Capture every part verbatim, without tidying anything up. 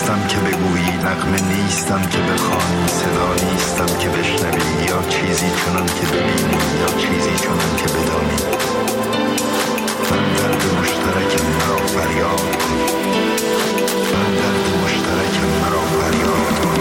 نیستم که بگویی، نغمه نیستم که بخوانی، صدا نیستم که بشنوی، یا چیزی چنان که ببینی یا چیزی چنان که بدانی. من درد مشترکم، مرا فریاد کن. من درد مشترکم، مرا فریاد کن.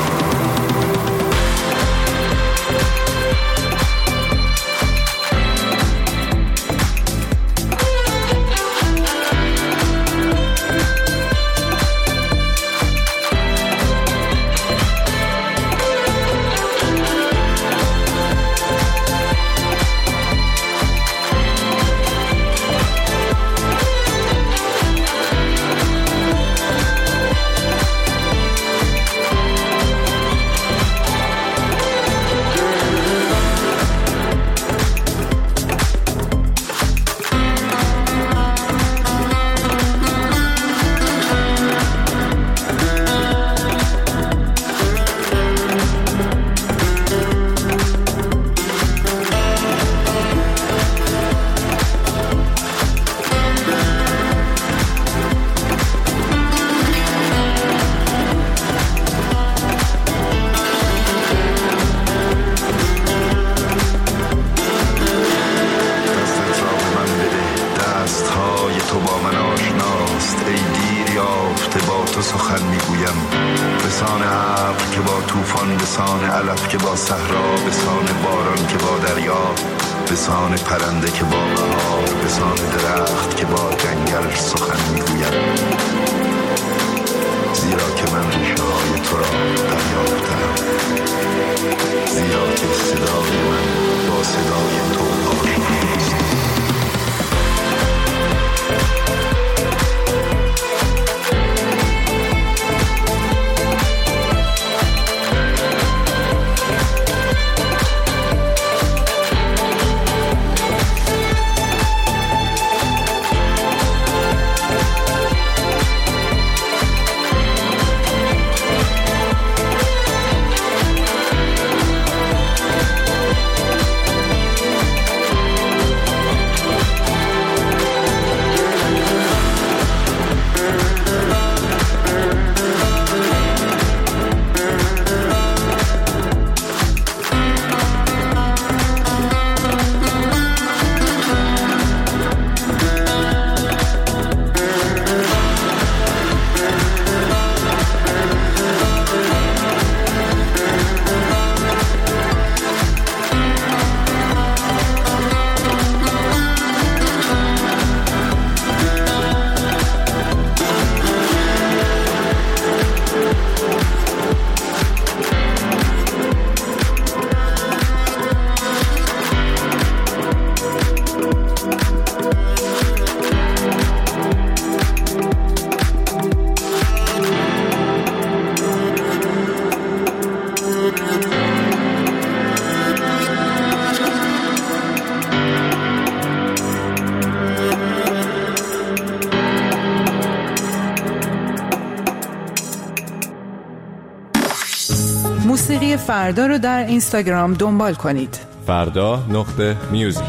موسیقی فردا رو در اینستاگرام دنبال کنید. فردا نقطه میوزیک.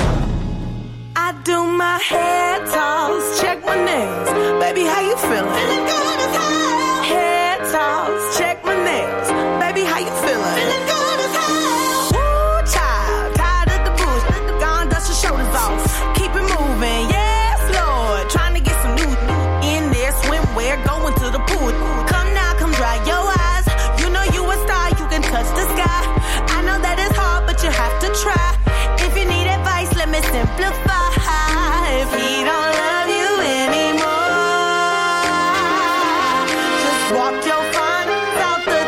I do my hair toss, check my nails. Baby, how you feeling? Feeling good as hell. Hair toss, check my nails. Baby, how you feeling? Feeling good as hell. Woo, child, tired of the bush. Gone, dust your shoulders off. Keep it moving, yes, Lord. Trying to get some new in there, swimwear, going to the pool. Come now, come dry your eyes. You know you a star, you can touch the sky. I know that it's hard, but you have to try. If you need advice, let me simplify. If he don't love you anymore, just walk your front out the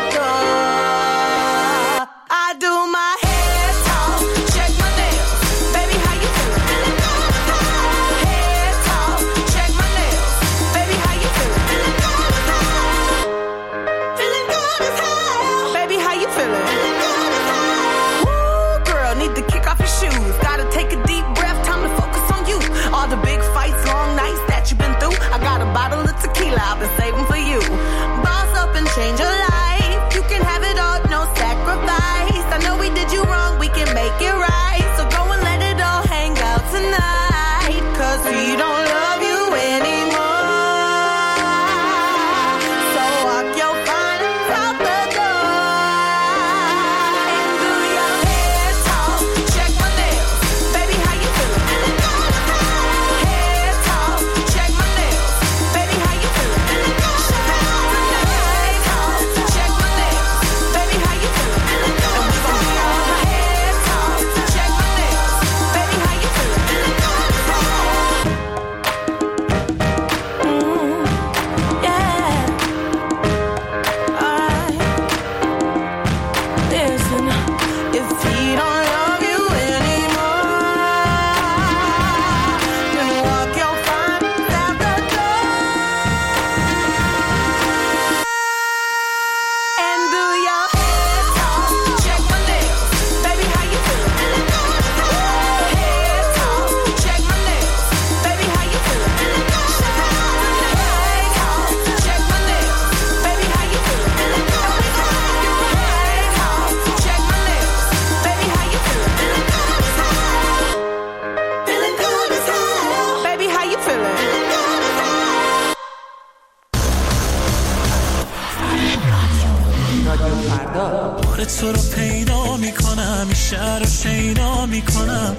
door. I do my hair toss, check my nails. Baby, how you feeling? Feeling good as hell. Hair toss, check my nails. Baby, how you feeling? Feeling good as hell. Feeling good as hell. Baby, how you feeling? Feeling good as hell. Woo, girl, need to kick off your shoes. Gotta take a deep breath, time to focus on you. All the big fights, long nights that you've been through. I got a bottle of tequila I've been saving for you. Boss up and change your life. You can have it all, no sacrifice. I know we did you wrong, we can make it right. So go and let it all hang out tonight. Cause we don't love you anymore. So walk your رادیو فردا. بار تو رو پیدا میکنم، این شهر رو شیدا میکنم.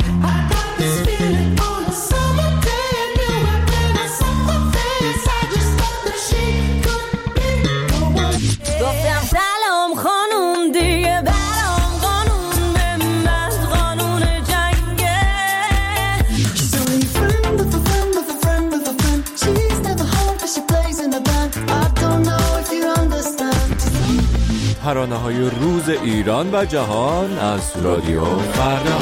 گفتم سلام خانوم دیگه برام قانون به من قانون جنگه. She's only a friend of a friend of a friend of a friend. She's never home cause she plays in a band. I don't know if you understand. ترانه‌های روز ایران و جهان از رادیو فردا.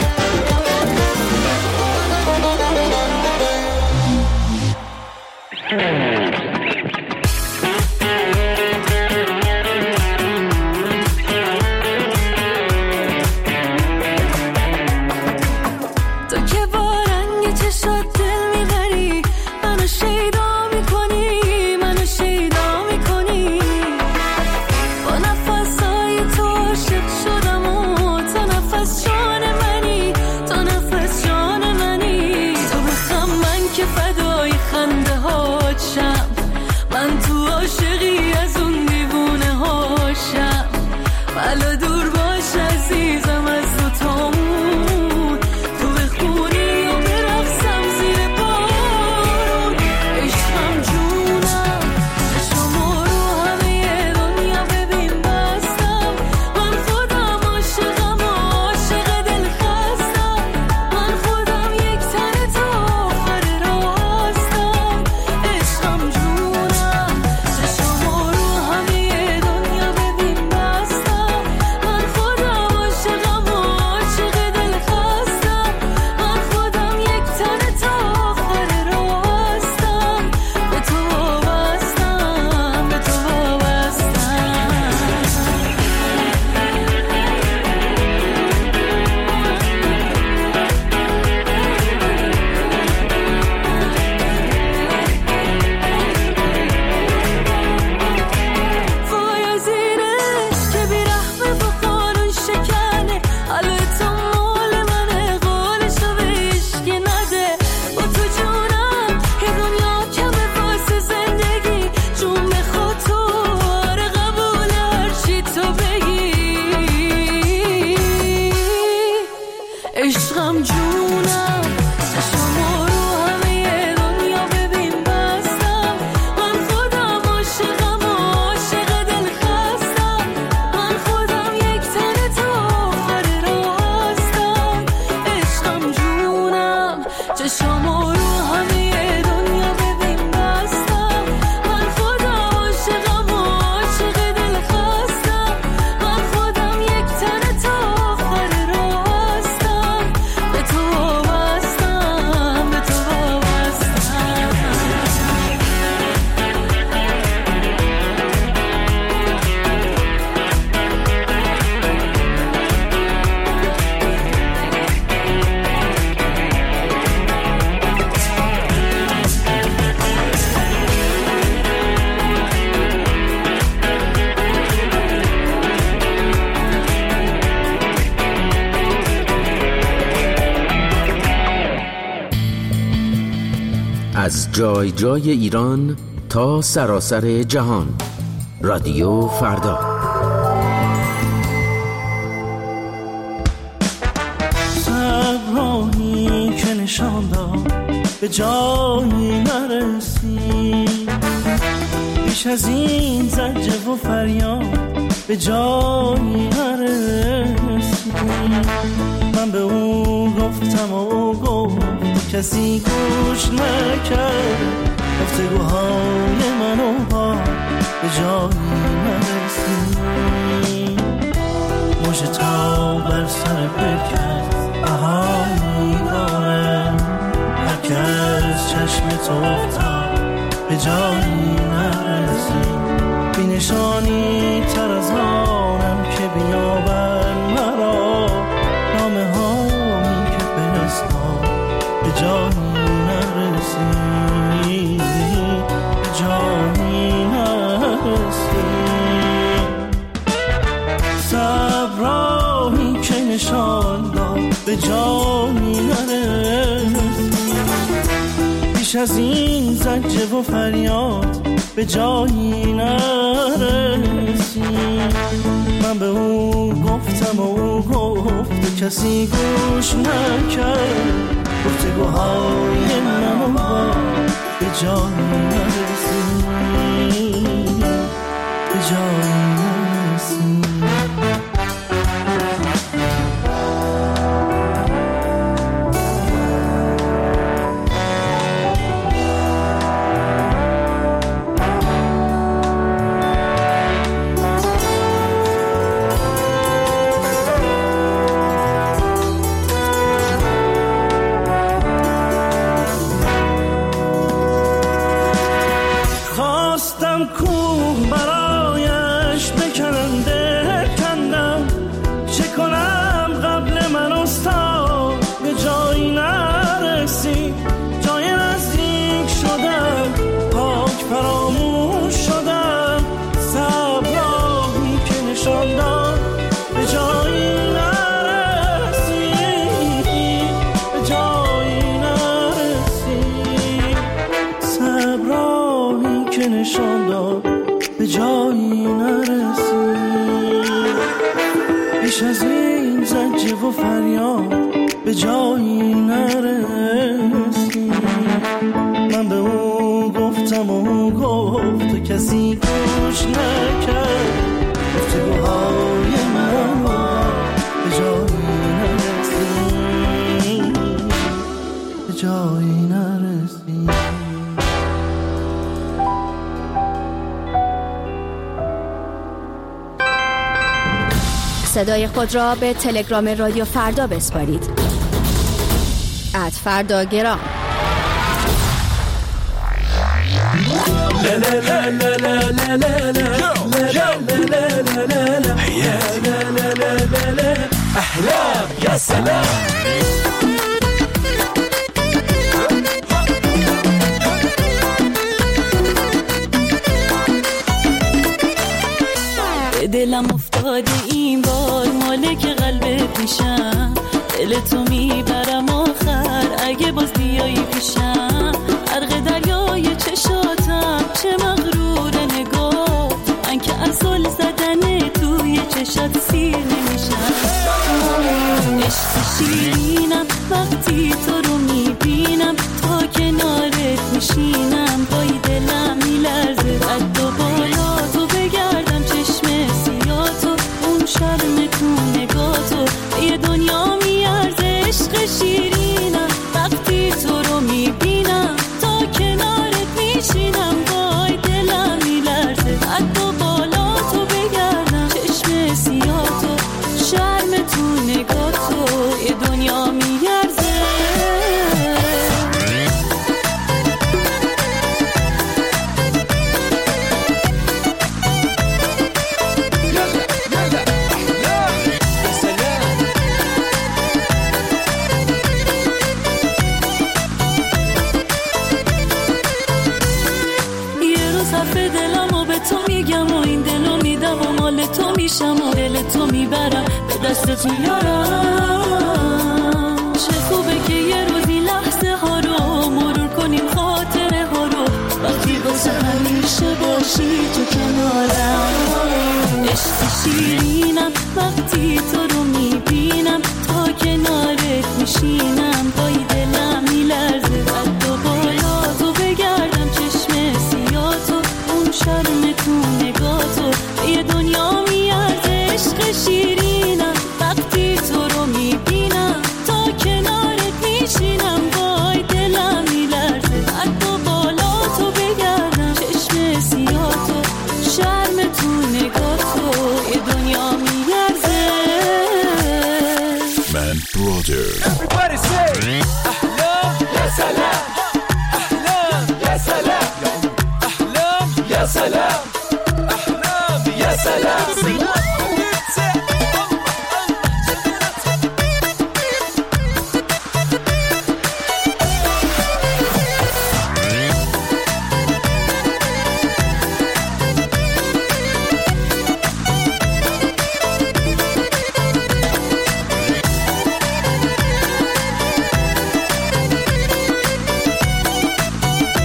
از جای جای ایران تا سراسر جهان. رادیو فردا. صبرانی که نشان داد به جایی نرسی، بیش از این زجر و فریاد به جایی نرسی. من به او گفتم و او گفت کسی گوش نکرد، گفتگوهای من و با به جایی نرسی. مژه تا بر سر برکت بهایی دارم، هر که از چشم تو افتاد به جایی نرسی. بی نشانی تر از آنم که بیابن مرا، نامه هایی که فرستاد به جایی نرسی، به جایی نرسی. صبرایی که نشان داد به جایی نرسی، بیش از این زجر و فریاد به جایی نرسی. من به او گفتم و او گفت کسی گوش نکرد گفتگوهای من به جایی نرسید به جایی نرسید به جایی نرسید بیش از این زجه و فریاد به جایی نرسید من به او گفتم و او گفت کسی گوش نکرد گفتگوهای من به جایی نرسید به جایی نرسید صدای خود را به تلگرام رادیو فردا بسپارید. ات فردا گرام. احلام یا سلام دلم افتاده این بار مالک قلبت میشم دل تو میبرم آخر اگه باز بیایی پیشم غرق دریای چشاتم چه مغرور نگاه من که از زل زدن توی چشات سیر نمیشم عشق شیرینم وقتی تو رو میبینم تا کنارت میشینم پای دلم میلرزه قد و بالا تو بگردم چشم سیاتو اون شرم تو نگاتو یه دنیا میارزه عشق شیرینم وقتی تو رو میبینم تا کنارت میشینم پای دلم میلرزه قد و بالا تو بگردم چشم سیاتو شرم تو نگاتو یه دنیا میارزه تو میشم و دل تو میبرم به دستت میارم چه خوبه که یه روزی لحظه ها رو مرور کنیم خاطره ها رو وقتی واسه همیشه باشی تو کنارم عشق شیرینم وقتی تو رو میبینم تا کنارت میشینم پای دلم میلرزه قد و بالا تو بگردم چشم سیاتو اون شرم تو نگاتو یه دنیا میارزه عشق شیرینم وقتی تو رو میبینم تا کنارت میشینم وای دلم میلرزه قد و بالا تو بگردم چشم سیاتو شرم تو نگاتو یه دنیا میارزه من برادر Everybody say احلام یا سلام احلام یا سلام احلام یا سلام يا سلام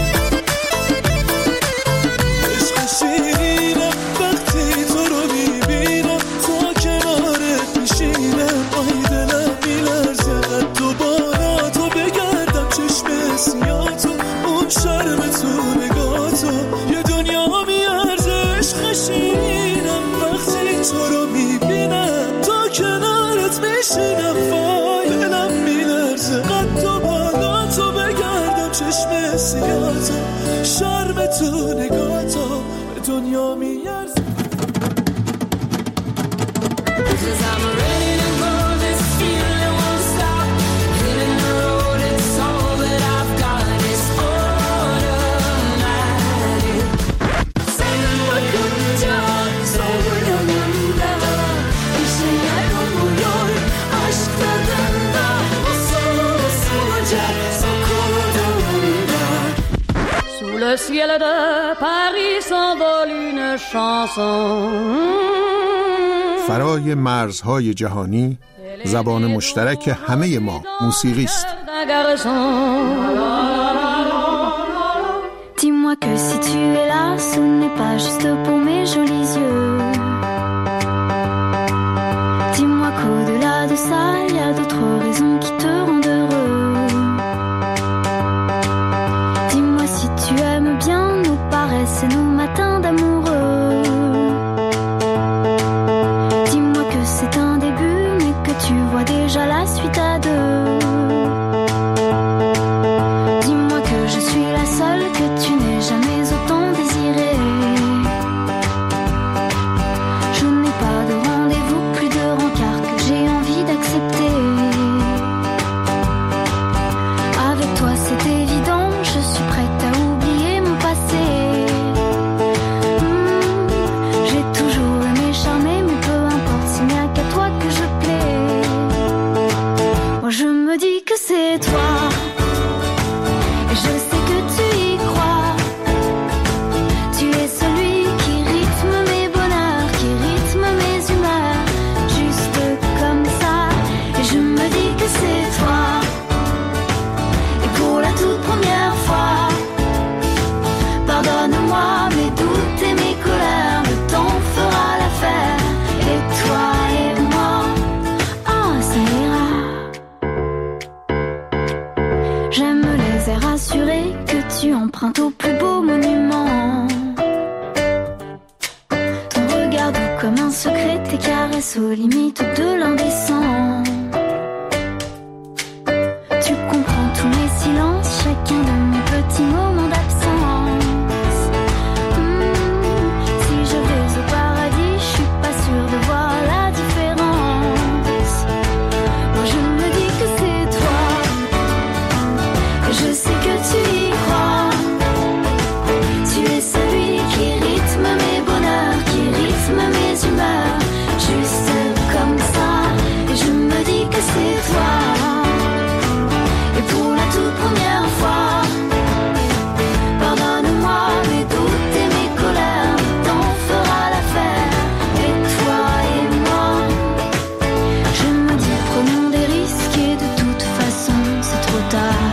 عشق شیرینم وقتی تو رو میبینم باز میشینم وای دلم میلرزه قد تو بالا تو بگردم چشم سیاتو شرم تو نگاتو به دنیا میارزه Cause I'm ready to go, this feeling won't stop. Hitting the road, it's all that I've got. It's automatic. Sayın bakınca sorunumda bir şeyler oluyor. Aşk tadında usul usulca sokulduğumda. Sous le ciel de Paris s'envole une chanson. فرای مرزهای جهانی زبان مشترک همه ما موسیقی است. Dis-moi que si tu es là, ce n'est pas juste pour mes jolis yeux. Dis-moi qu'au-delà de ça, il y a d'autres raisons qui te rendent heureux. Dis-moi si tu aimes bien nos paresses et nos matins d'amoureux. Dis-moi que c'est un début, mais que tu vois déjà la suite à deux. Dis-moi que je suis la seule que tu n'aies jamais autant désirée. Je n'ai pas de rendez-vous, plus de rencard que j'ai envie d'accepter. Avec toi c'est évident, je suis prête à oublier mon passé. Hmm, j'ai toujours aimé charmer, mais peu importe s'il n'y a qu'à toi que je plais. Moi je me dis que c'est toi, et je sais que tu y crois. Tu es celui qui rythme mes bonheurs, qui rythme mes humeurs, juste comme ça. Et je me dis que c'est toi. Et pour la toute première fois, pardonne-moi mes doutes et mes colères, le temps fera l'affaire. Et toi et moi, oh ça ira. J'aime les airs assurés que tu empruntes au plus beau monument. Ton regard doux comme un secret, tes caresses aux limites de l'indécent. Tu comprends tous mes silences, chacun de mes petits moments d'absence. Hmm, si je vais au paradis, je suis pas sûre de voir la différence. Moi je me dis que c'est toi, et je sais que tu y crois. Tu es celui qui rythme mes bonheurs, qui rythme mes humeurs, juste comme ça. Et je me dis que c'est toi. Et pour la toute première fois, pardonne-moi mes doutes et mes colères, le temps fera l'affaire. Et toi et moi, je me dis prenons des risques et de toute façon c'est trop tard.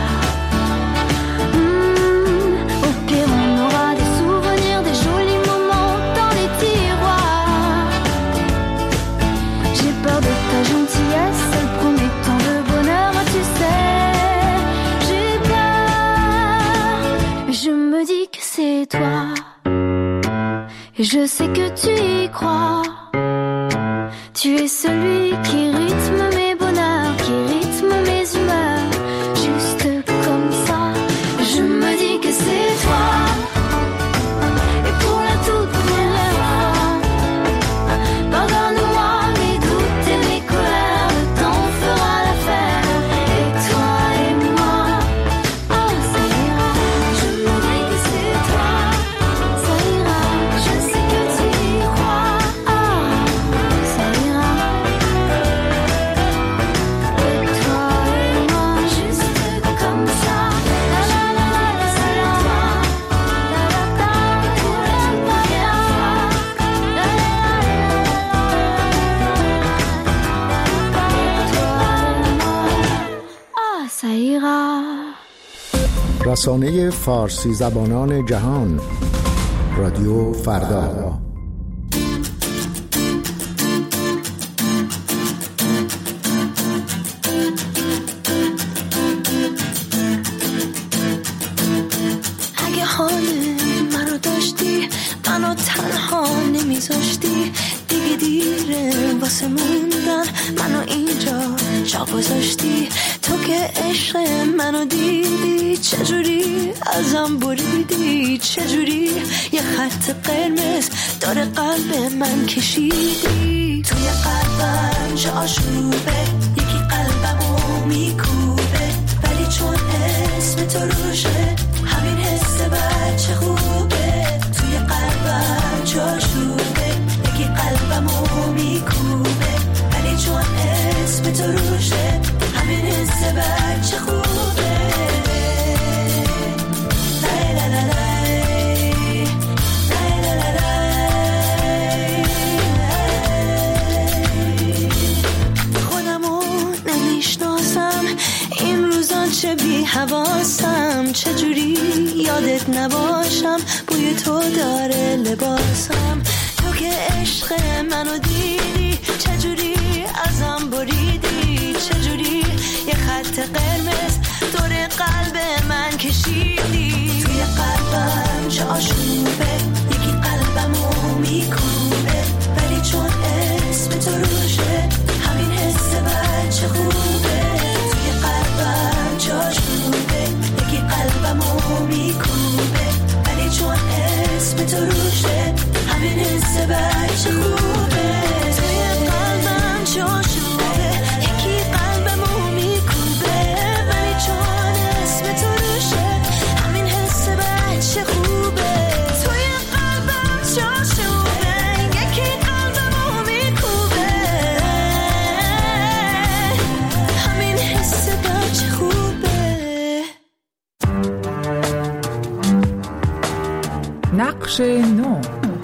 Hmm, au pire on aura des souvenirs, des jolis moments dans les tiroirs. J'ai peur de ta gentillesse, elle promet tant de bonheur, tu sais. J'ai peur, mais je me dis que c'est toi. Et je sais que tu y crois. Tu es celui qui rythme mes bonheurs, qui rythme mes humeurs, juste comme ça. Je me dis que c'est toi. Et pour la toute première fois, pardonne-moi mes doutes et mes colères, le temps fera l'affaire. Et toi et moi, oh ça ira. Je me dis que c'est toi, ça ira. Je sais que tu y crois, oh ça ira. Et toi et moi, juste comme ça. La la la la la, c'est toi. La la la, et pour la toute première fois. La la la la la, ça ira. رسانه فارسی زبانان جهان رادیو فردا. اگه حال منو داشتی، منو تنها نمیذاشتی، دیگه دیره واسه موندن، منو اینجا جا گذاشتی تو که عشق منو دیدی، چجوری ازم بریدی، چجوری یه خط قرمز داره قلب من کشیدی. توی قلبم جا آشوبه، یکی قلبمو میکوبه، ولی چون اسم تو روشه همین حس بچه خوبه. توی قلبم جا آشوبه، یکی قلبمو میکوبه، ولی چون اسم تو روشه همین حس بچه خوبه. لای لای لای لای لای لای. خودمو نمیشناسم این روزا، چه بی حواسم، چجوری یادت نباشم، بوی تو داره لباسم. تو که عشق منو دیدی، چجوری ازم بریدی، چجوری یه خط قرمز دور قلب من کشیدی. توی قلبم جا آشوبه، یکی قلبمو میکوبه، ولی چون اسم تو روشه همین حس بچه خوبه. توی قلبم جا آشوبه، یکی قلبمو میکوبه، ولی چون اسم تو روشه همین حس بچه خوبه. توی قلبم جا آشوبه، یکی قلبمو میکوبه، ولی چون اسم تو روشه همین حس بچه خوبه. توی قلبم جا آشوبه، یکی قلبمو میکوبه، همین حس بچه خوبه. نقش نو.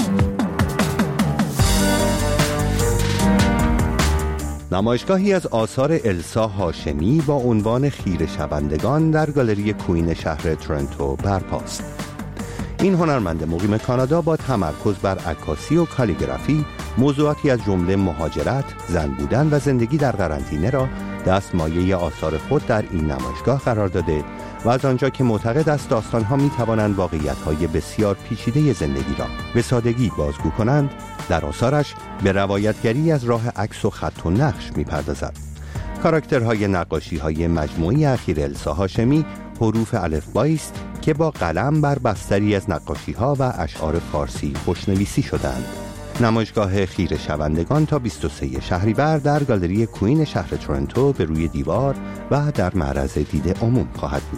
نمایشگاهی از آثار السا هاشمی با عنوان خیره شوندگان در گالری کوین شهر تورنتو برپاست. این هنرمند مقیم کانادا با تمرکز بر عکاسی و کالیگرافی موضوعاتی از جمله مهاجرت، زن بودن و زندگی در قرنطینه را دستمایه آثار خود در این نمایشگاه قرار داده و از آنجا که معتقد است داستان‌ها می‌توانند واقعیت‌های بسیار پیچیده زندگی را به سادگی بازگو کنند، در آثارش به روایتگری از راه عکس و خط و نقش می‌پردازد. کاراکترهای نقاشی‌های مجموعی اخیر السا هاشمی حروف الفبایی است که با قلم بر بستری از نقاشی‌ها و اشعار فارسی خوشنویسی شدند. نمایشگاه خیره شوندگان تا بیست و سوم شهریور در گالری کوین شهر تورنتو به روی دیوار و در معرض دید عموم خواهد بود.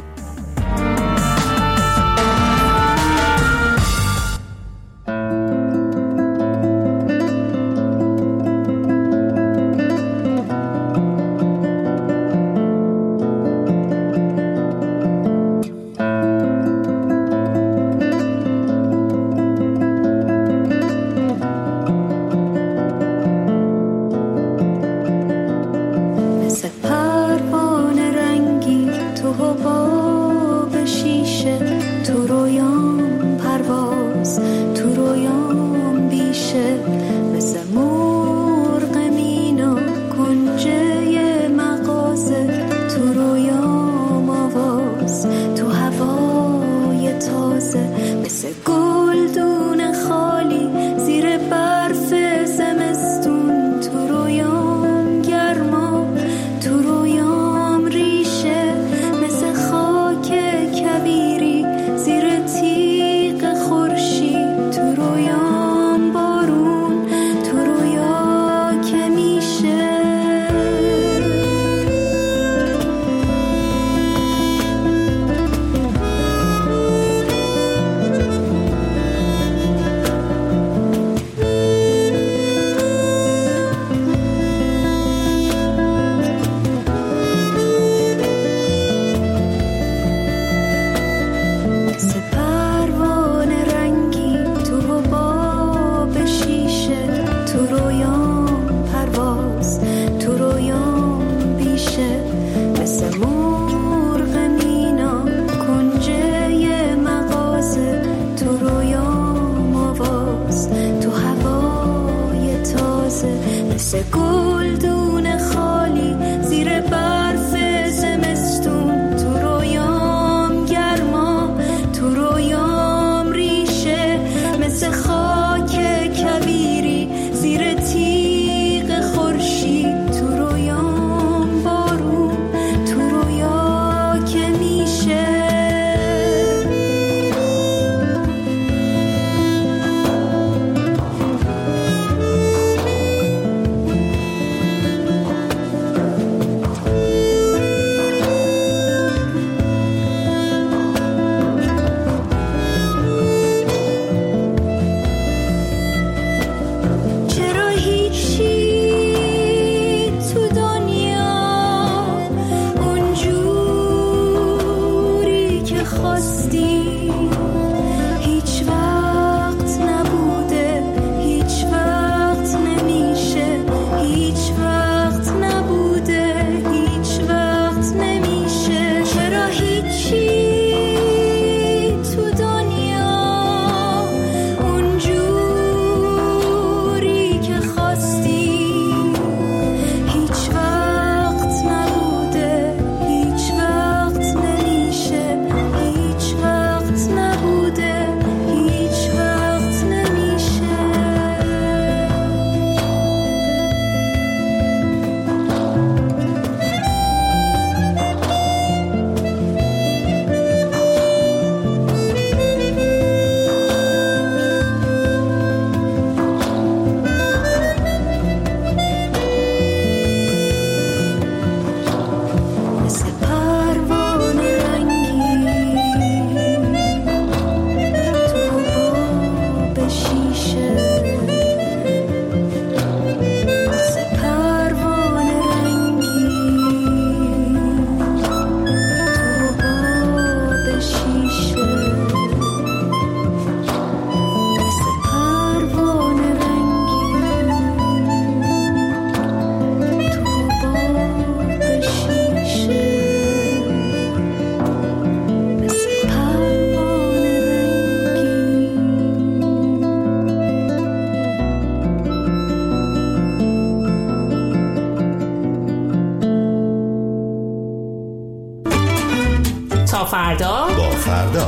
فردا با فردا.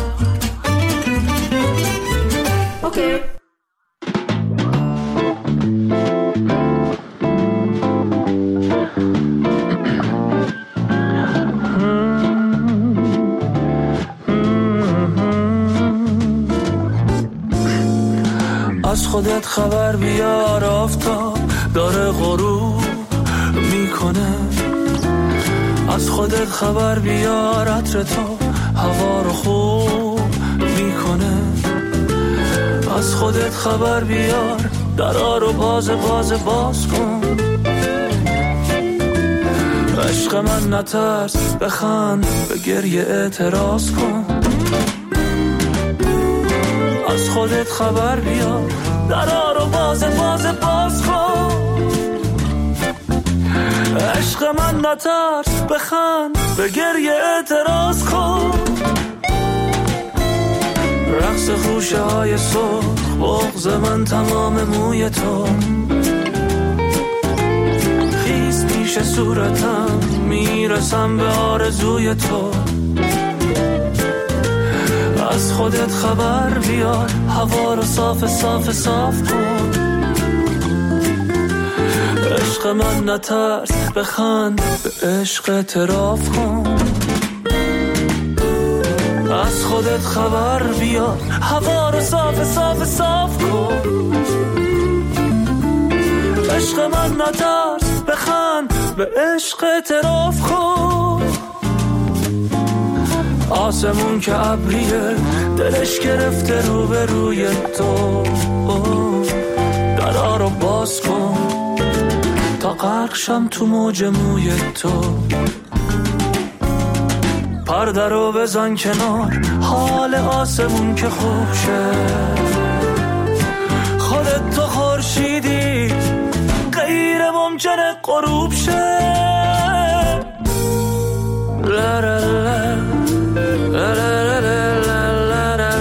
اوکی. از خودت خبر بیار، آفتاب داره غروب میکنه. از خودت خبر بیار، عطر تو هوا رو خوب میکنه. از خودت خبر بیار، درا رو باز باز باز کن. عشق من نترس، بخند، به گریه اعتراض کن. از خودت خبر بیار، درا رو باز باز باز کن. عشق من نترس، بخند، به گریه اعتراض کن. رقص خوشه های سرخ، بغض من تمام موی تو. خیز پیش صورتم، میرسم به آرزوی تو. از خودت خبر بیار، هوا رو صاف صاف صاف کن. عشق من نترس، بخند، به عشق اعتراف کن. از خودت خبر بیار، هوا رو صاف صاف صاف کن. عشق من نترس، بخند، به عشق اعتراف کن. آسمون که ابریه، دلش گرفته رو به روی تو. درا رو باز کن تا غرق شم تو موج موی تو. پرده رو بزن کنار، حال آسمون که خوب شه. خودت تو خورشیدی، غیر ممکنه غروب شه. لا لا لا لا لا لا لا لا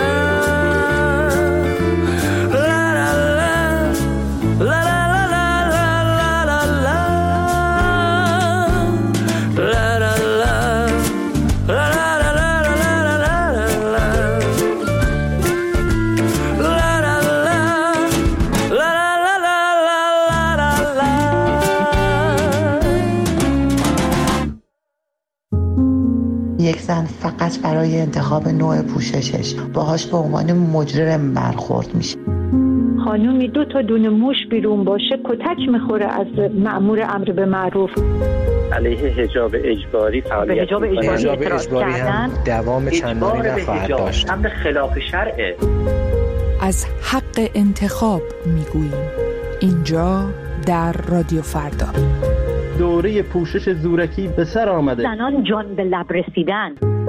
یک زن فقط برای انتخاب نوع پوششش باهاش به عنوان مجرم برخورد میشه. خانومی دو تا دونه موش بیرون باشه کتک میخوره از مأمور امر به معروف. علیه حجاب اجباری فعالیت به حجاب اجباری, حجاب اجباری هم دوام چندانی نخواهد داشت. امر خلاف شرعه. از حق انتخاب میگوییم اینجا در رادیو فردا. دوره پوشش زورکی به سر آمده. زنان جان به لب رسیدن.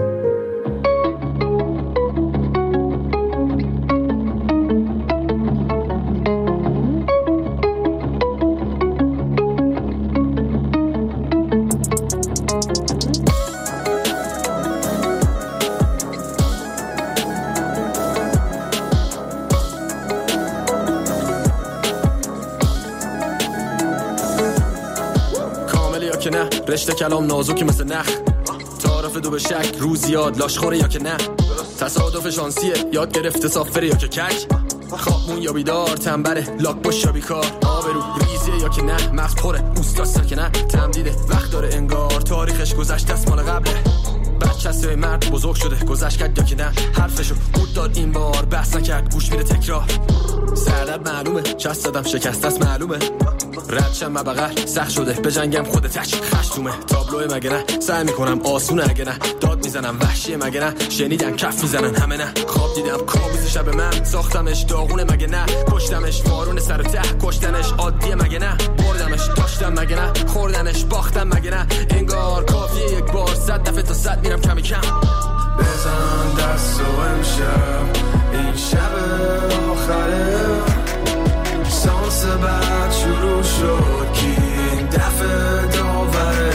که نه رشته کلام نازکی مثل نخ. تعارف دو به شک روز یاد لاش خوره یا که نه. تصادف شانسیه یاد گرفته سافره یا که کک. خوابمون یا بیدار تنبره لاک باش یا بیکار. آبرو ریزیه یا که نه مغز پره اوستاستا که نه. تمدیده وقت داره انگار تاریخش گذشته است مال قبله. بچه‌سه مرد بزرگ شده گذشت کرد یا که نه. حرفشو بود داد این بار بحث نکرد گوش میده تکرار. سردرد معلومه چست دادم شکست است معلومه. ردشم مبغل سخت شده به جنگم خود تک خشتومه. تابلوه مگه نه سعی میکنم آسونه اگه نه. داد میزنم وحشیه مگه نه. شنیدم کف میزنن همه نه. خواب دیدم کابوس شب من ساختمش داغونه مگه نه. کشتمش بارون سر و ته کشتنش عادیه مگه نه. بردمش داشتم مگه نه. خوردنش باختم مگه نه. انگار کافیه یک بار صد دفعه تا صد میرم کمی کم. بزن دست و امشب این شب آخره. سانس بعد شروع شد که این دفعه داوره.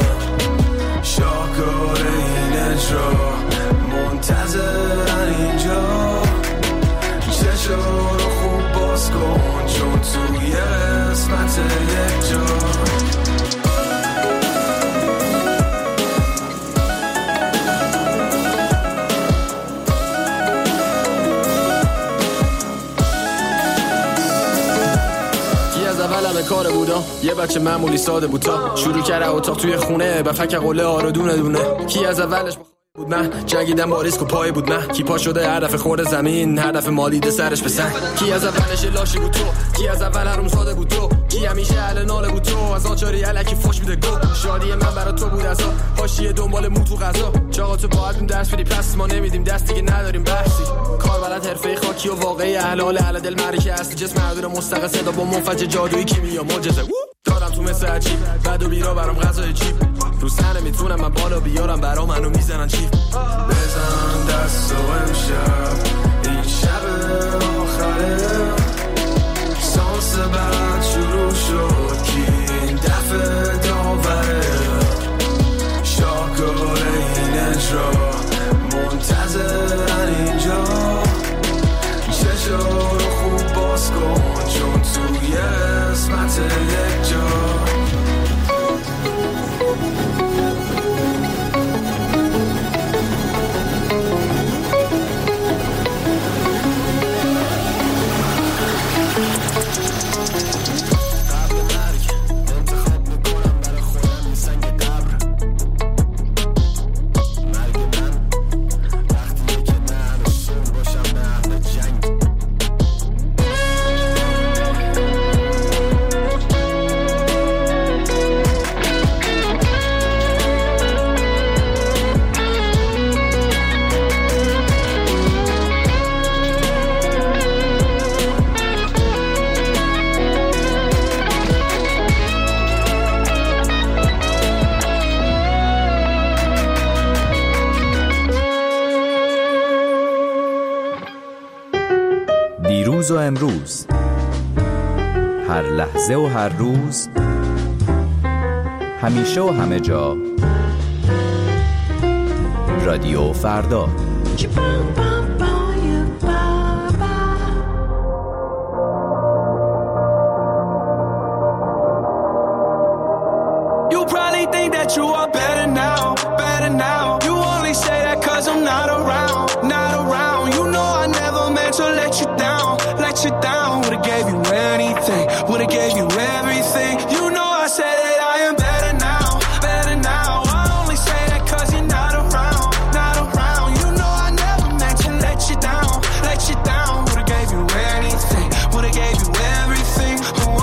شاکار این اجرا منتظرن اینجا. چشا رو خوب باز کن چون توی قسمت یک جا. همه کار بودم یه بچه معمولی ساده بود تا شروع کرده اتاق توی خونه به فکر قله آرو دونه دونه کی از اولش بود نه جنگیدن با ریسک و پای بود نه کی پا شده هر دفعه خورده زمین هر دفعه مالیده سرش به سنگ کی از اولش لاشی بود تو کی از اول حروم زاده بود تو کی همیشه اهل ناله بود تو از آنچاری الکی فوش میده گو شادی من برای تو بود ازا حاشیه دنبال مو تو غذا چاقا تو باید درس بدی پس ما نمیدیم دست دیگه نداریم بحثی کار بلد حرفه خاکی و واقعی اهل حال اهل دل معرکه اصل جسم معدور مستقل صدا با منفجر جادویی کیمیا معجزه دارم تو مثل عجیب بعد و بیرا برام غذای چیپ رو سنه میتونم من بالا بیارم برام منو میزنن چیپ بزن دست و امشب این شب آخره سانس بعد شروع شد کی این دفعه داوره شاکار این اجرا منتظرن اینجا چشا رو خوب باز کن چون توی اسمت یک جا دیروز و امروز، هر لحظه و هر روز، همیشه و همه جا، رادیو فردا. You probably think that you are better now, better now. You only say that cause I'm not around, not around. You know I never meant to let you down, let you down. Would've gave you anything, would've gave you everything. You know I said that I am better now, better now. I only say that cause you're not around, not around. You know I never meant to let you down, let you down. Would've gave you anything, would've gave you everything.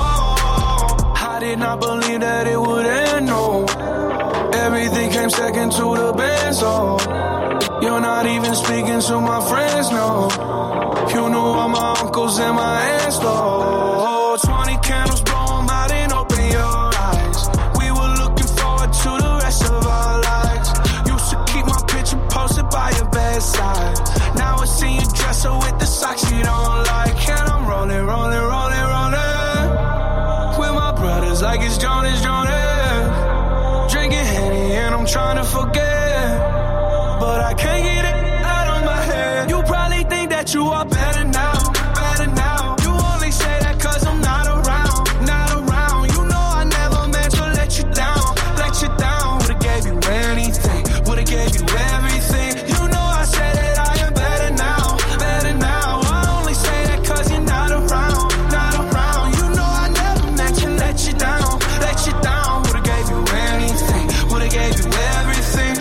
Oh, I did not believe that it would end, no. Everything came second to the best, oh. You're not even speaking to my friends, no. You knew all my uncles and my aunts, though. Twenty candles, blow 'em out and open your eyes. We were looking forward to the rest of our lives. Used to keep my picture posted by your bedside. Now I see you dresser with the socks you don't like. And I'm rolling, rolling, rolling, rolling with my brothers like it's Jonas, Jonas. Drinking Henny and I'm trying to forget, but I can't get it out of my head. You probably think that you are better now, better now. You only say that cause I'm not around, not around. You know I never meant to let you down, let you down. Would've gave you anything, would've gave you everything. You know I said that I am better now, better now. I only say that cause you're not around, not around. You know I never meant to let you down, let you down. Would've gave you anything, would've gave you everything.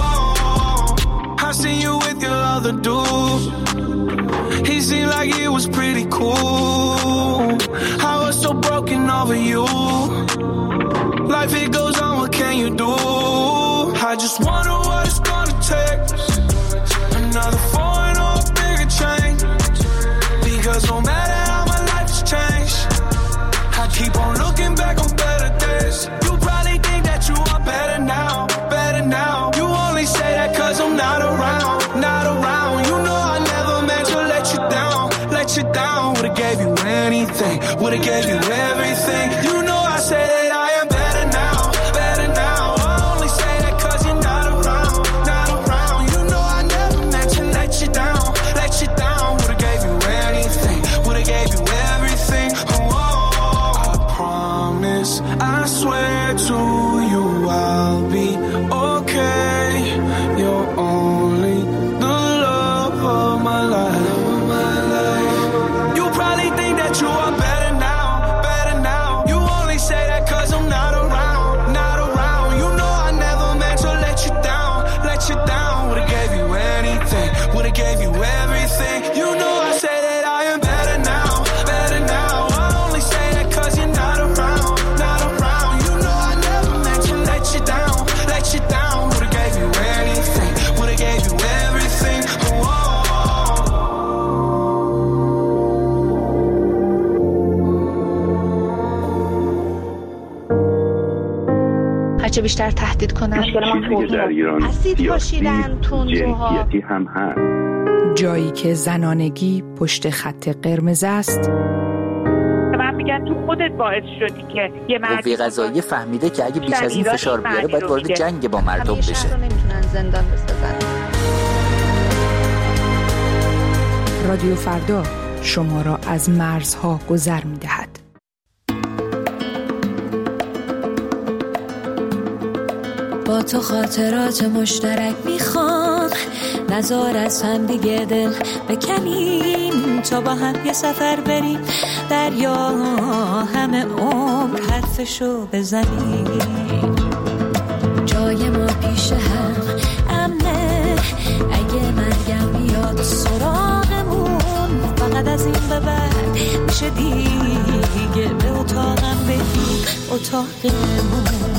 Oh, I seen you with your other dude. He seemed like it was pretty cool. I was so broken over you. Life it goes on, what can you do? I just wonder what it's gonna take. Another foreign or a bigger change. Because no matter how my life has changed, I keep on looking back on better days. You probably think that you are better now, better now. You only say that cause I'm not around, not around. You know I never meant to let you down, let you down. Would've gave you anything, would've gave you everything. You know I said that I am better now, better now. I only say that cause you're not around, not around. You know I never meant to let you down, let you down. Would've gave you anything, would've gave you everything. Oh, I promise, I swear to you I'll be okay. You're only the love of my life. You probably think that you are better now, better now. You بچه بیشتر تهدید کنن. چیزی که در ایران سیاسی جنسیتی هم هست. جایی که زنانگی پشت خط قرمز است. من میگم تو خودت باعث شدی که یه مردی قوه قضاییه فهمیده که اگه بیش از این فشار بیاره باید وارد جنگ با مردم بشه. همه شهر رو نمیتونن زندان بسازن. رادیو فردا شما را از مرزها گذر می‌دهد. با تو خاطرات مشترک میخوام، نزار از هم دیگه دل بکنیم، تا با هم یه سفر بریم دریا همه عمر حرفشو بزنیم. جای ما پیش هم امنه، اگه مرگم بیاد سراغمون، فقط از این به بعد میشه دیگه به اتاقم بریم، اتاقمون.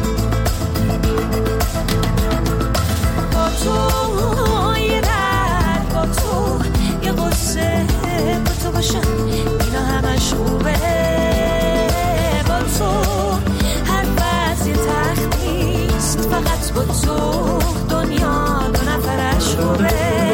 با تو یه درد، با تو یه قصه، با تو باشم اینا همش خوبه. با تو هر وضع یه تخت نیست، فقط با تو دنیا دو نفرش خوبه.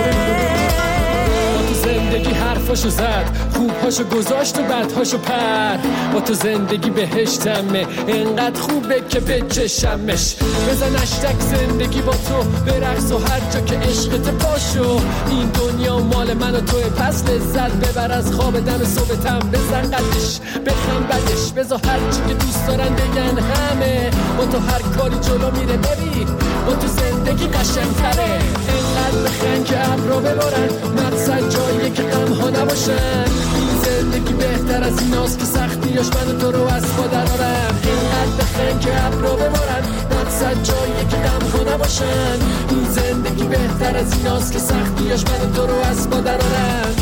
زندگی حرفاشو زد، خوبهاشو گذاشت و بدهاشو پر. با تو زندگی بهشتمه، انقدر خوبه که بچشمش. بزن اشتک زندگی با تو برقص و هر جا که عشقت پاشو. این دنیا مال من و توی، پس لذت ببر از خواب دم صبحتم. بزن قدش بخم بدش، بزا هر چی که دوست دارن بگن همه. با تو هر کاری جلو میره ببین، با تو زندگی قشنگتره. انقدر بخن که ابرو ببارن، مقصد جاییه که غم ها نباشن. این زندگی بهتر از ایناست که سختیاش من و تو رو از پا درارن. اینقدر بخن که ابرو ببارن، مقصد جاییه که غم ها نباشن. این زندگی بهتر از ایناست که سختیاش من و تو رو از پا درارن.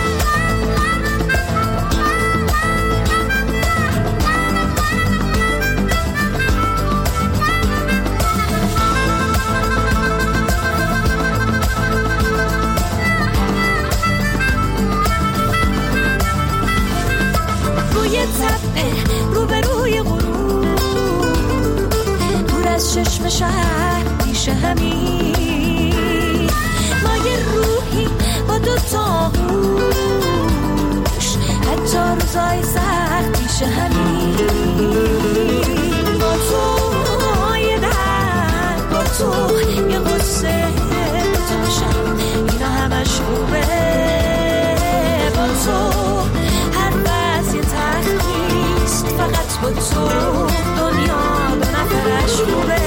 روبروی غروب، دور از چشم شهر پیش همین، ما یه روحی با دو تا گوش، حتی روزای سخت پیش همین. با تو یه درد، با تو یه قصه، با تو باشم اینا همش خوبه. با تو هر وضع تخت نیست، فقط با تو دنیا دو نفرش خوبه.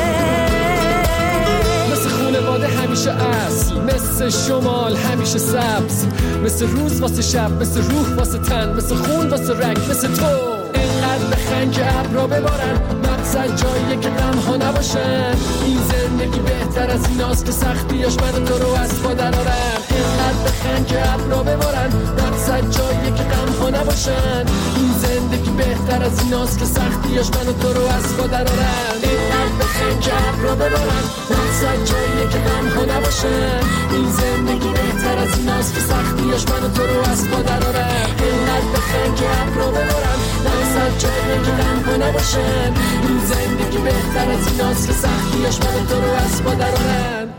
مثل خونواده همیشه اصل، مثل شمال همیشه سبز، مثل روز واسه شب، مثل روح واسه تن، مثل خون واسه رگ، مثل تو. اینقدر بخن که ابرا ببارن، مقصد جاییه که غم ها نباشن. این زندگی بهتر از ایناست که سختیاش من تو رو از پا درارن. اینقدر بخن که ابرا ببارن، مقصد جاییه که غم ها نباشن. این زندگی بهتر از ایناست که سختیاش من تو رو از پا درارن. اینقدر بخن که ابرا ببارن، مقصد جاییه که غم ها نباشن. این زندگی بهتر از ایناست که سختیاش من تو رو از پا درارن. اینقدر بخن که ابرا ببارن، مقصد جاییه که غم ها نباشن. این زندگی بهتر از ایناست که سختیاش من تو رو از پا درارن.